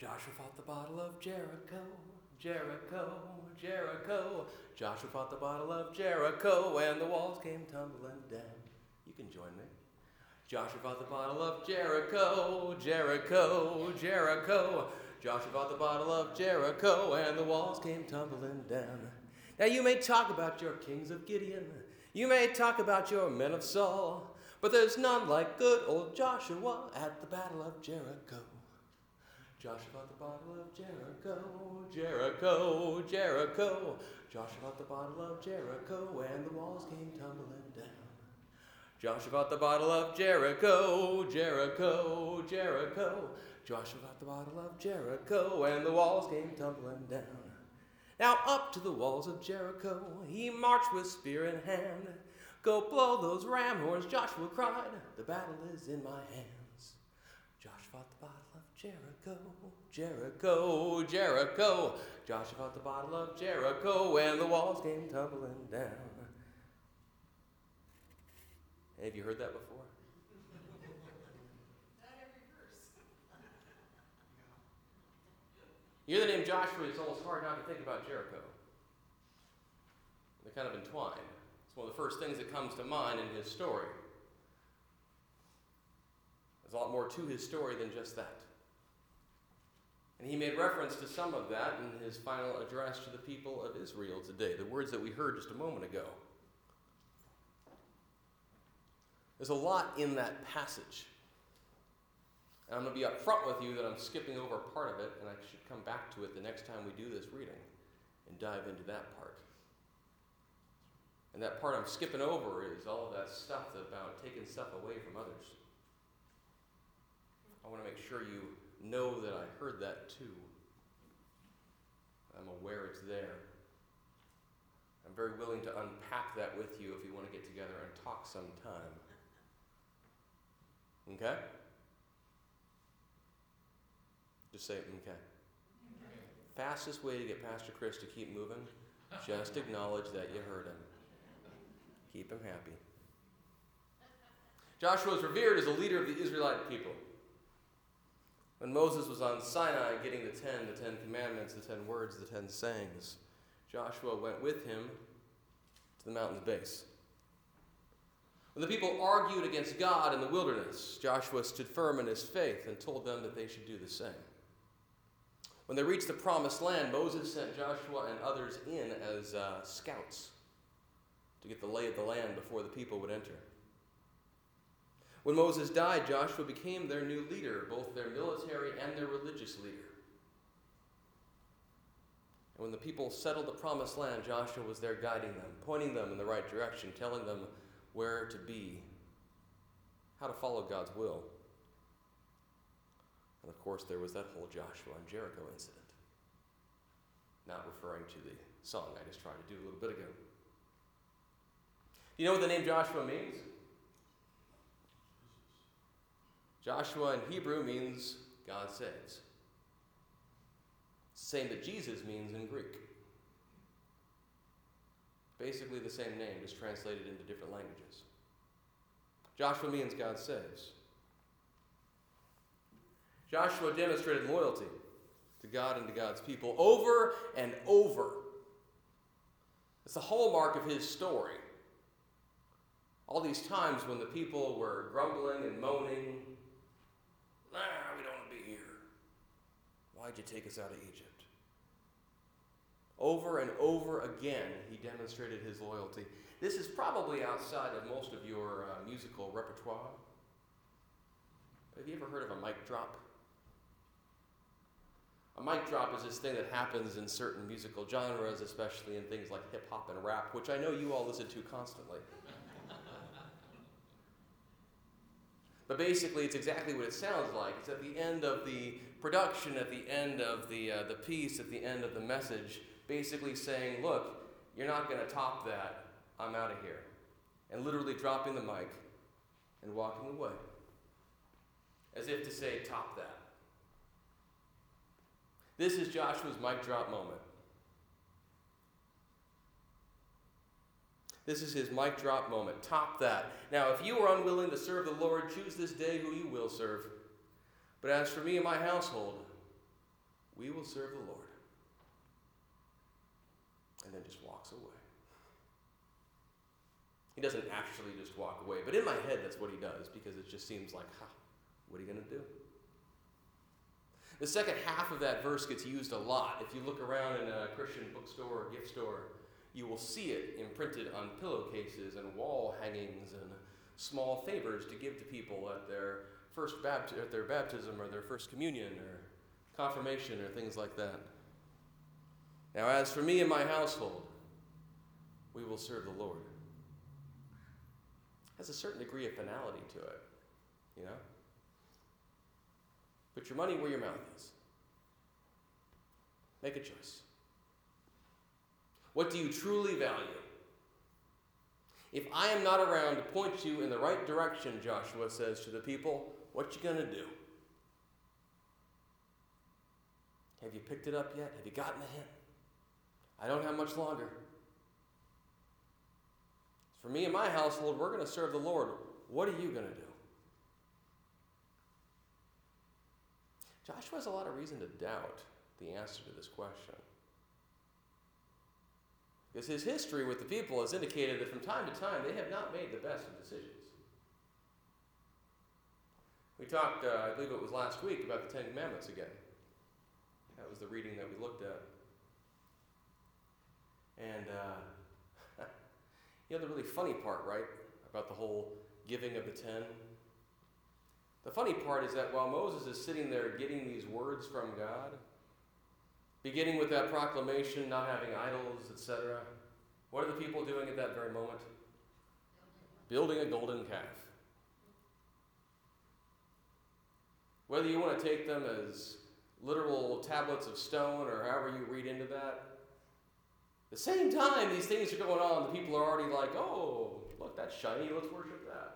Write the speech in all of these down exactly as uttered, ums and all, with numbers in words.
Joshua fought the battle of Jericho, Jericho, Jericho. Joshua fought the battle of Jericho, and the walls came tumbling down. You can join me. Joshua fought the battle of Jericho, Jericho, Jericho. Joshua fought the battle of Jericho, and the walls came tumbling down. Now you may talk about your kings of Gideon, you may talk about your men of Saul, but there's none like good old Joshua at the battle of Jericho. Joshua fought the battle of Jericho, Jericho, Jericho. Joshua fought the battle of Jericho, and the walls came tumbling down. Joshua fought the battle of Jericho, Jericho, Jericho. Joshua fought the battle of Jericho, and the walls came tumbling down. Now up to the walls of Jericho, he marched with spear in hand. Go blow those ram horns, Joshua cried, the battle is in my hands. Joshua fought the battle of Jericho, Jericho, Jericho. Joshua fought the battle of Jericho, and the walls came tumbling down. Hey, have you heard that before? Not every verse. You hear the name Joshua, it's almost hard not to think about Jericho. They're kind of entwined. It's one of the first things that comes to mind in his story. There's a lot more to his story than just that. And he made reference to some of that in his final address to the people of Israel today, the words that we heard just a moment ago. There's a lot in that passage. And I'm going to be upfront with you that I'm skipping over part of it, and I should come back to it the next time we do this reading and dive into that part. And that part I'm skipping over is all of that stuff about taking stuff away from others. I want to make sure you know that I heard that too. I'm aware it's there. I'm very willing to unpack that with you if you want to get together and talk sometime. Okay? Just say, okay. Fastest way to get Pastor Chris to keep moving, just acknowledge that you heard him. Keep him happy. Joshua was revered as a leader of the Israelite people. When Moses was on Sinai getting the ten, the Ten Commandments, the Ten Words, the Ten Sayings, Joshua went with him to the mountain's base. When the people argued against God in the wilderness, Joshua stood firm in his faith and told them that they should do the same. When they reached the promised land, Moses sent Joshua and others in as uh, scouts to get the lay of the land before the people would enter. When Moses died, Joshua became their new leader, both their military and their religious leader. And when the people settled the promised land, Joshua was there guiding them, pointing them in the right direction, telling them where to be, how to follow God's will. And of course, there was that whole Joshua and Jericho incident. Not referring to the song I just tried to do a little bit ago. Do you know what the name Joshua means? Joshua in Hebrew means God saves. It's the same that Jesus means in Greek. Basically the same name, just translated into different languages. Joshua means God saves. Joshua demonstrated loyalty to God and to God's people over and over. It's the hallmark of his story. All these times when the people were grumbling and moaning, ah, we don't want to be here. Why'd you take us out of Egypt? Over and over again, he demonstrated his loyalty. This is probably outside of most of your uh, musical repertoire. Have you ever heard of a mic drop? A mic drop is this thing that happens in certain musical genres, especially in things like hip-hop and rap, which I know you all listen to constantly. But basically, it's exactly what it sounds like. It's at the end of the production, at the end of the, uh, the piece, at the end of the message, basically saying, look, you're not going to top that. I'm out of here. And literally dropping the mic and walking away. As if to say, top that. This is Joshua's mic drop moment. This is his mic drop moment. Top that. Now, if you are unwilling to serve the Lord, choose this day who you will serve. But as for me and my household, we will serve the Lord. And then just walks away. He doesn't actually just walk away, but in my head that's what he does, because it just seems like, ha, what are you going to do? The second half of that verse gets used a lot. If you look around in a Christian bookstore or gift store, you will see it imprinted on pillowcases and wall hangings and small favors to give to people at their first bapt- at their baptism or their first communion or confirmation or things like that. Now, as for me and my household, we will serve the Lord. Has a certain degree of finality to it, you know? Put your money where your mouth is. Make a choice. What do you truly value? If I am not around to point you in the right direction, Joshua says to the people, what you gonna do? Have you picked it up yet? Have you gotten the hint? I don't have much longer. For me and my household, we're going to serve the Lord. What are you going to do? Joshua has a lot of reason to doubt the answer to this question. Because his history with the people has indicated that from time to time they have not made the best of decisions. We talked, uh, I believe it was last week, about the Ten Commandments again. That was the reading that we looked at. And, uh, you know the really funny part, right, about the whole giving of the ten? The funny part is that while Moses is sitting there getting these words from God, beginning with that proclamation, not having idols, et cetera, what are the people doing at that very moment? Building a golden calf. Whether you want to take them as literal tablets of stone or however you read into that, at the same time these things are going on, the people are already like, oh, look, that's shiny, let's worship that.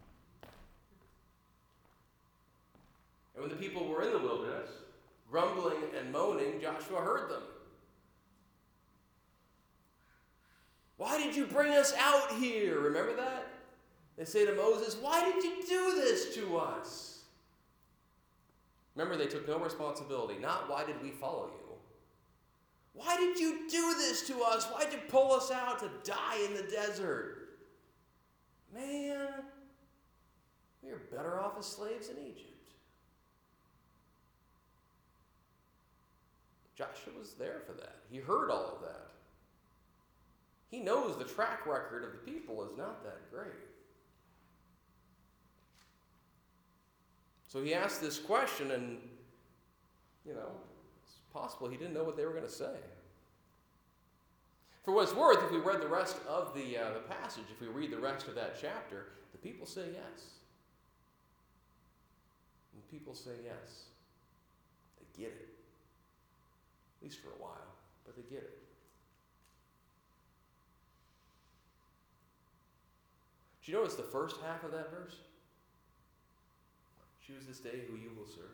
And when the people were in the wilderness, grumbling and moaning, Joshua heard them. Why did you bring us out here? Remember that? They say to Moses, why did you do this to us? Remember, they took no responsibility. Not why did we follow you? Why did you do this to us? Why did you pull us out to die in the desert? Man, we are better off as slaves in Egypt. Joshua was there for that. He heard all of that. He knows the track record of the people is not that great. So he asked this question, and, you know, it's possible he didn't know what they were going to say. For what it's worth, if we read the rest of the, uh, the passage, if we read the rest of that chapter, the people say yes. And the people say yes. They get it. At least for a while, but they get it. Do you notice the first half of that verse? Choose this day who you will serve.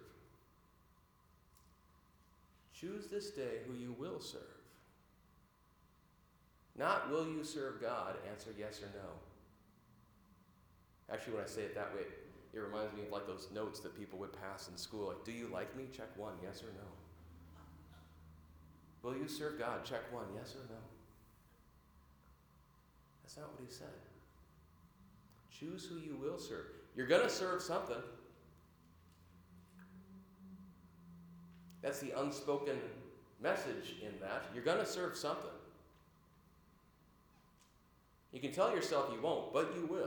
Choose this day who you will serve. Not will you serve God, answer yes or no. Actually, when I say it that way, it reminds me of like those notes that people would pass in school. Like, do you like me? Check one, yes or no. Will you serve God? Check one, yes or no. That's not what he said. Choose who you will serve. You're going to serve something. That's the unspoken message in that. You're going to serve something. You can tell yourself you won't, but you will.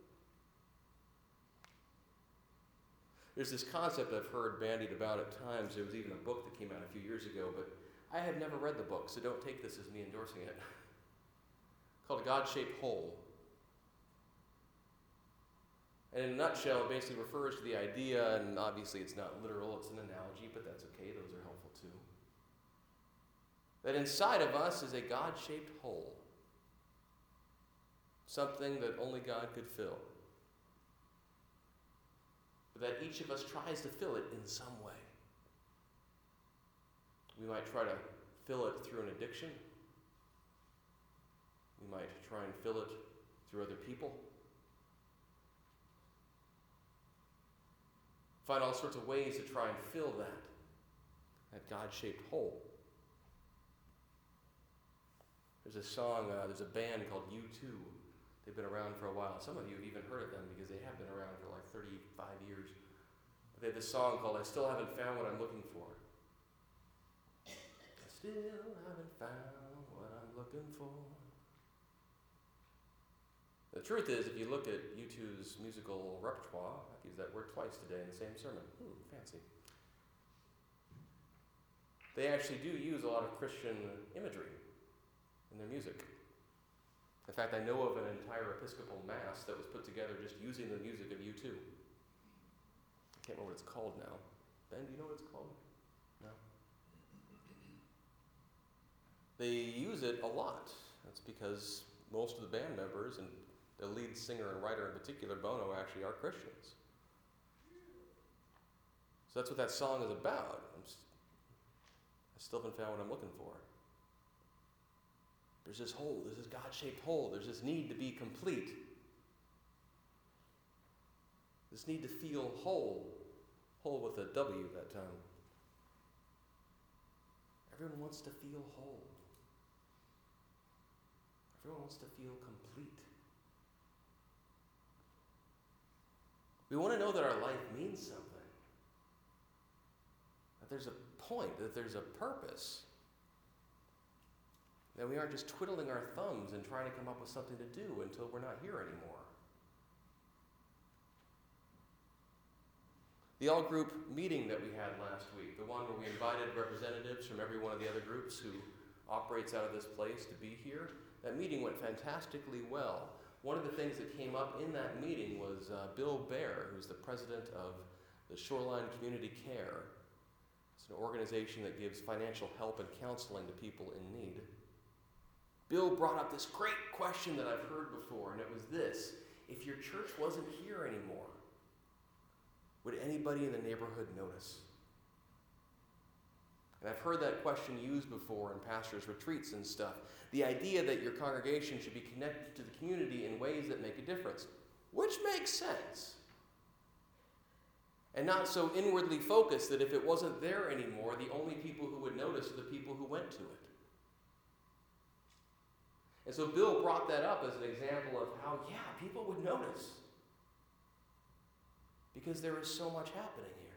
There's this concept I've heard bandied about at times. There was even a book that came out a few years ago, but I have never read the book, so don't take this as me endorsing it. Called God-Shaped Hole. And in a nutshell, it basically refers to the idea, and obviously it's not literal, it's an analogy, but that's okay, those are helpful too. That inside of us is a God-shaped hole. Something that only God could fill. But that each of us tries to fill it in some way. We might try to fill it through an addiction. We might try and fill it through other people. Find all sorts of ways to try and fill that. that God-shaped hole. There's a song, uh, there's a band called U two. They've been around for a while. Some of you have even heard of them because they have been around for like thirty-five years. They have this song called I Still Haven't Found What I'm Looking For. I still haven't found what I'm looking for. The truth is, if you look at U two's musical repertoire, I've used that word twice today in the same sermon. Hmm, fancy. They actually do use a lot of Christian imagery in their music. In fact, I know of an entire Episcopal Mass that was put together just using the music of U two. I can't remember what it's called now. Ben, do you know what it's called? No? They use it a lot. That's because most of the band members, and the lead singer and writer in particular, Bono, actually are Christians. So that's what that song is about. I'm st- I still haven't found what I'm looking for. There's this hole, there's this God-shaped hole, there's this need to be complete. This need to feel whole. Whole with a W that time. Everyone wants to feel whole. Everyone wants to feel complete. We want to know that our life means something. That there's a point, that there's a purpose. That we aren't just twiddling our thumbs and trying to come up with something to do until we're not here anymore. The all-group meeting that we had last week, the one where we invited representatives from every one of the other groups who operates out of this place to be here, that meeting went fantastically well. One of the things that came up in that meeting was uh, Bill Baer, who's the president of the Shoreline Community Care. It's an organization that gives financial help and counseling to people in need. Bill brought up this great question that I've heard before, and it was this: if your church wasn't here anymore, would anybody in the neighborhood notice? And I've heard that question used before in pastors' retreats and stuff. The idea that your congregation should be connected to the community in ways that make a difference, which makes sense. And not so inwardly focused that if it wasn't there anymore, the only people who would notice are the people who went to it. And so Bill brought that up as an example of how, yeah, people would notice. Because there is so much happening here.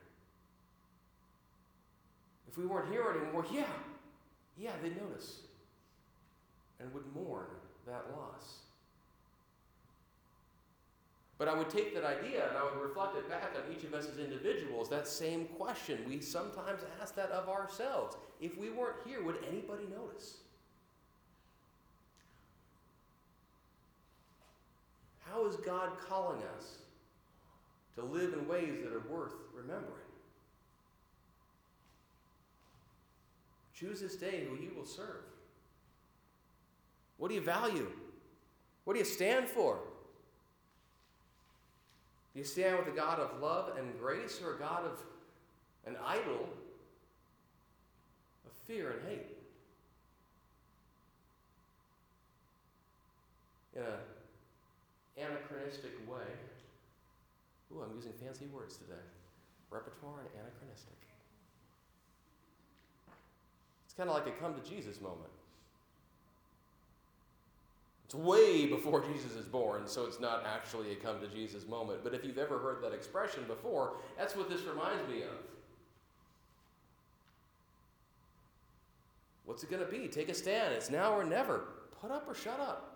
If we weren't here anymore, yeah, yeah, they'd notice. And would mourn that loss. But I would take that idea and I would reflect it back on each of us as individuals, that same question. We sometimes ask that of ourselves. If we weren't here, would anybody notice? How is God calling us to live in ways that are worth remembering? Choose this day who you will serve. What do you value? What do you stand for? Do you stand with a God of love and grace, or a God of an idol of fear and hate? In an anachronistic way. Ooh, I'm using fancy words today. Repertoire and anachronistic. It's kind of like a come to Jesus moment. It's way before Jesus is born, so it's not actually a come to Jesus moment. But if you've ever heard that expression before, that's what this reminds me of. What's it going to be? Take a stand. It's now or never. Put up or shut up.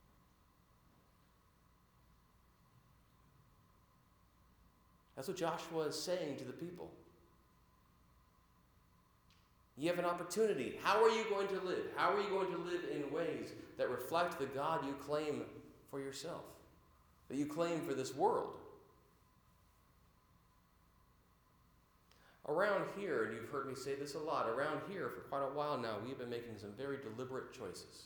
That's what Joshua is saying to the people. You have an opportunity. How are you going to live? How are you going to live in ways that reflect the God you claim for yourself, that you claim for this world? Around here, and you've heard me say this a lot, around here for quite a while now, we've been making some very deliberate choices.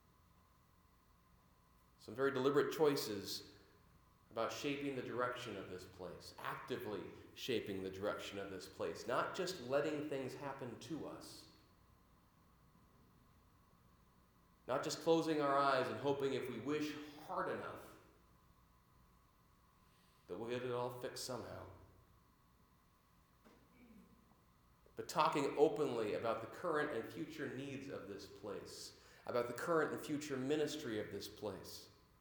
Some very deliberate choices about shaping the direction of this place, actively shaping the direction of this place, not just letting things happen to us, not just closing our eyes and hoping if we wish hard enough that we'll get it all fixed somehow. but talking openly about the current and future needs of this place, about the current and future ministry of this place,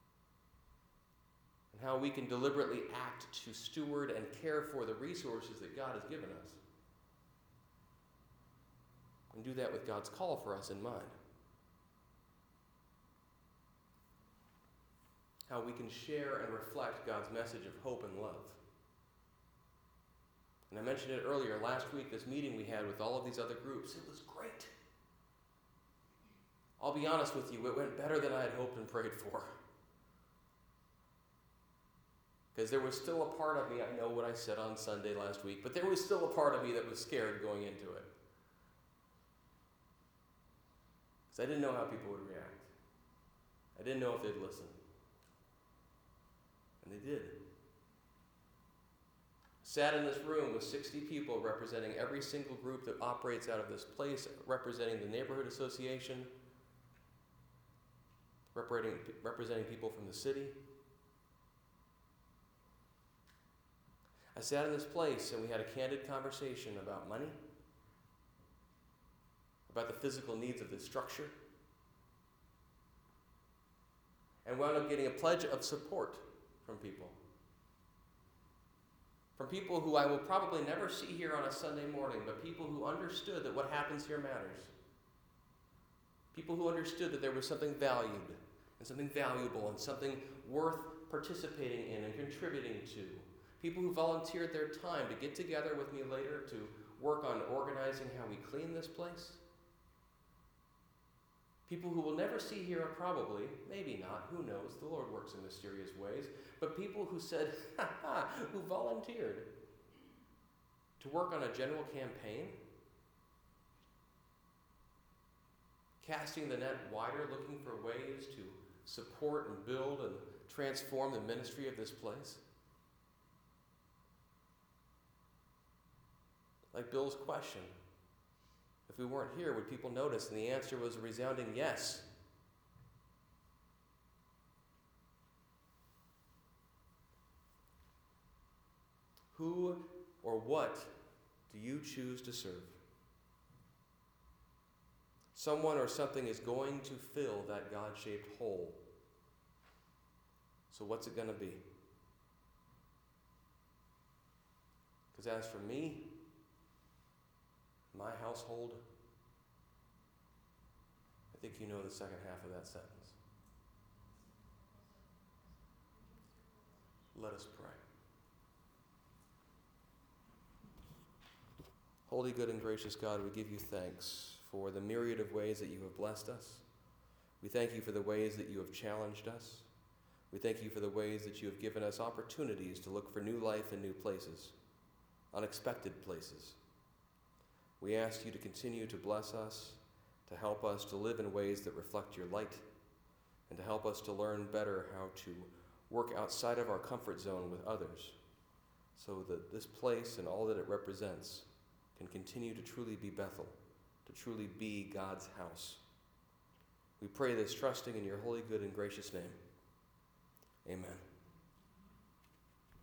and how we can deliberately act to steward and care for the resources that God has given us. And do that with God's call for us in mind. How we can share and reflect God's message of hope and love. And I mentioned it earlier, last week, this meeting we had with all of these other groups, it was great. I'll be honest with you, it went better than I had hoped and prayed for. Because there was still a part of me, I know what I said on Sunday last week, but there was still a part of me that was scared going into it. Because I didn't know how people would react. I didn't know if they'd listen. And they did. Sat in this room with sixty people representing every single group that operates out of this place, representing the neighborhood association, representing, representing people from the city. I sat in this place and we had a candid conversation about money, about the physical needs of this structure, and wound up getting a pledge of support from people. From people who I will probably never see here on a Sunday morning, but people who understood that what happens here matters. People who understood that there was something valued and something valuable and something worth participating in and contributing to. People who volunteered their time to get together with me later to work on organizing how we clean this place. People who we'll never see here, probably, maybe not, who knows, the Lord works in mysterious ways, but people who said, ha ha, who volunteered to work on a general campaign, casting the net wider, looking for ways to support and build and transform the ministry of this place. Like Bill's question, if we weren't here, would people notice? And the answer was a resounding yes. Who or what do you choose to serve? Someone or something is going to fill that God-shaped hole. So what's it going to be? Because as for me, my household, I think you know the second half of that sentence. Let us pray. Holy, good, and gracious God, we give you thanks for the myriad of ways that you have blessed us. We thank you for the ways that you have challenged us. We thank you for the ways that you have given us opportunities to look for new life in new places, unexpected places. We ask you to continue to bless us, to help us to live in ways that reflect your light, and to help us to learn better how to work outside of our comfort zone with others, so that this place and all that it represents can continue to truly be Bethel, to truly be God's house. We pray this trusting in your holy, good, and gracious name. Amen.